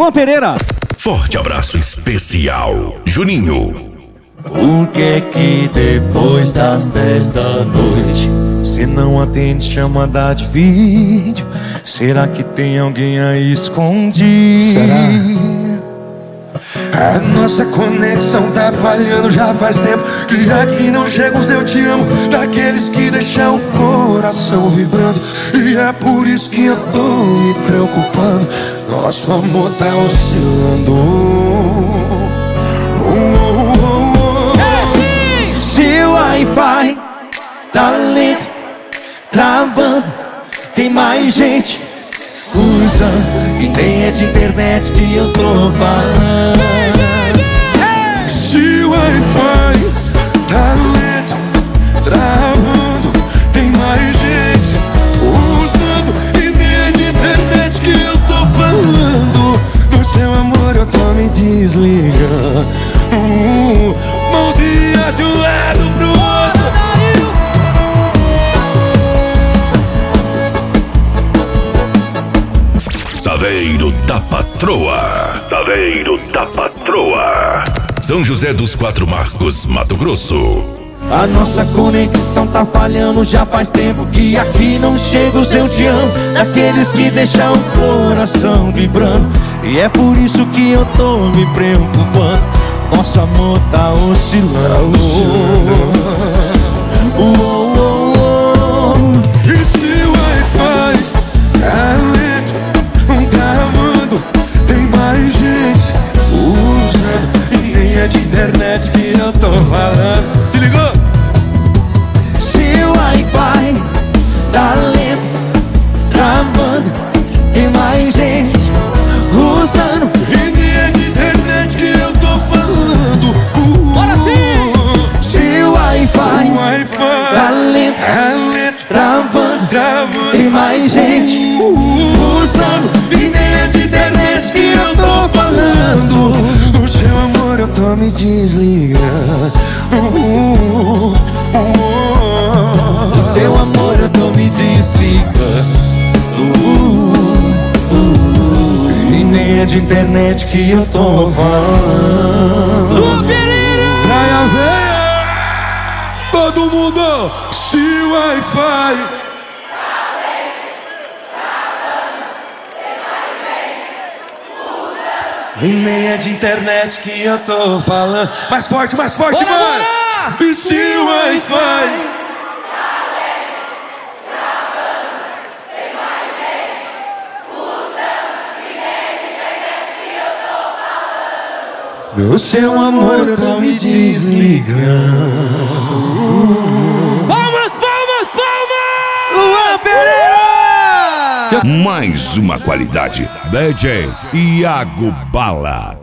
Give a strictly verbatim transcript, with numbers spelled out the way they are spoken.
Luan Pereira. Forte abraço especial, Juninho. Por que que depois das dez da noite cê não atende chamada de vídeo? Será que tem alguém aí escondido? Será? A nossa conexão tá falhando já faz tempo que aqui não chega os eu te amo daqueles que deixam o coração vibrando. E é por isso que eu tô me preocupando. Nosso amor tá oscilando. Oh, oh, oh, oh. Se o Wi-Fi tá lento, travando, tem mais gente usando, e nem é de internet que eu tô falando. Se o Wi-Fi tá lento, travando, tem mais gente usando, e nem é de internet que eu tô falando. Do seu amor eu tô me desligando. uh, Mãozinha de um lado pro outro. Saveiro da Patroa. Saveiro da Patroa. São José dos Quatro Marcos, Mato Grosso. A nossa conexão tá falhando já faz tempo que aqui não chega o seu te amo daqueles que deixam o coração vibrando. E é por isso que eu tô me preocupando. Nosso amor tá oscilando. Oh, oh, oh, oh. E se o Wi-Fi tá lento, travando, tem mais gente usando, e nem é de internet que eu tô falando. Se ligou? Se o Wi-Fi tá lento, travando, tem mais gente usando, e nem é de internet que eu tô falando. uh, Bora sim! Se o Wi-Fi O Wi-Fi tá lento, tá lento, travando, travando, tem mais gente usando, e nem é de internet que eu tô falando. O seu amor eu tô me desligando. uh, uh, uh, do seu amor eu tô me desligando. E nem é de internet que eu tô falando. Luan Pereira! Traia veia! Todo mundo! Se o Wi-Fi e nem é de internet que eu tô falando. Mais forte, mais forte, Bora, mano! bora! E se o Wi-Fi do seu amor eu tô me desligando. Palmas, palmas, palmas! Luan Pereira! Mais uma qualidade. D J Iago Bala.